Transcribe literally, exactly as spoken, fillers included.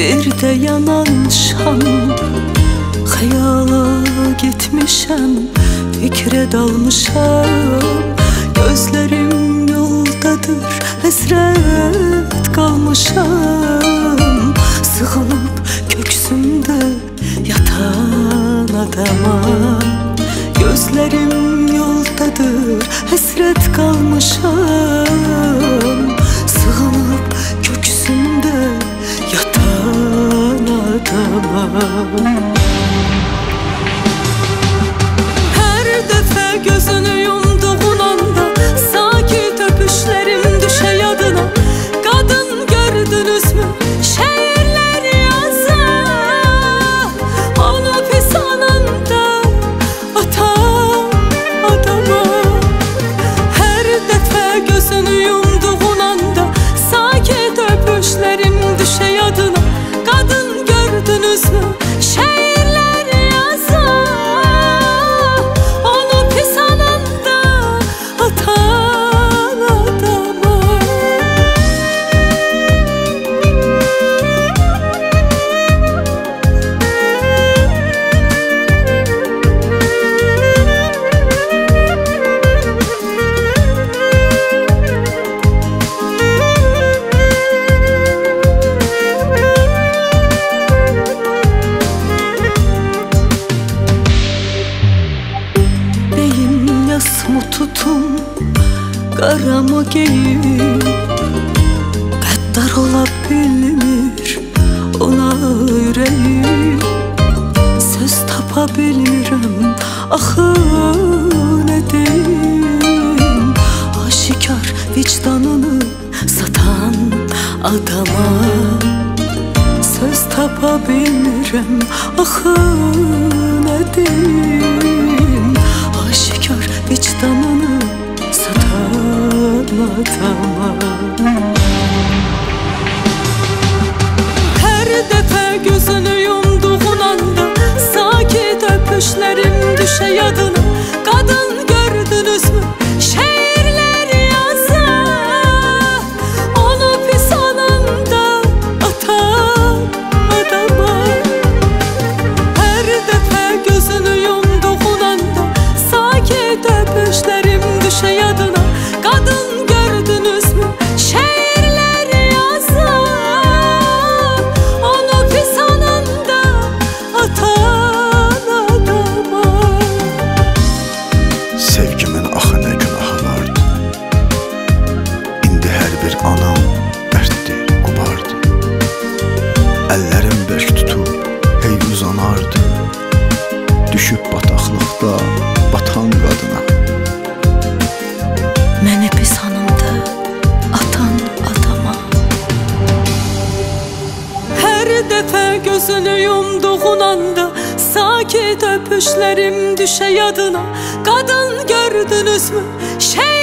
bir de yanan şam. Hayala gitmişəm, fikre dalmışam. Gözlerim yoldadır, hesret kalmışam. Sığınıp köksümde yatan adama. Gözlerim yoldadır, hesret kalmışam. Sığınıp köksümde yatan adama. Her defa gözünü yumduğun anda sakit öpüşlerim düşe yadına. Kadın gördünüz mü şehirler yazar, onu pis anında atan adama. Her defa gözünü yumduğun anda sakit öpüşlerim düşe yadına. Kadın gördünüz mü şehirler yazar, onu pis anında atan adama. Beyin yas mı tutun, kara mı geyim, gaddar ola bilmir ona yüreğim. Söz tapa bilmirəm, axı ne deyim. Aşikar vicdanını satan adama. Söz tapa bilmirəm, axı ne deyim. Aşikar vicdanını satan adama. Her defa gözünü yumduğun anda sakit öpüşlerim düşe yadına. Kadın gördünüz mü şehirler yazar, onu pis anında atan adama. Her defa gözünü yumduğun anda sakit öpüşlerim düşe yadına. Kadın gördünüz mü şehirler yazar, onu pis anında atan adama. Sevgimin axı nə günahı vardı. İndi hər bir anam bərddi, qubardı. Əllərim bərk tutub hey uzanardı. Düşüb bataqlıqda batan qadına. Məni pis anında atan adama. Her defa gözünü yumduğun anda sakit öpüşlerim düşe yadına. Kadın gördünüz mü şey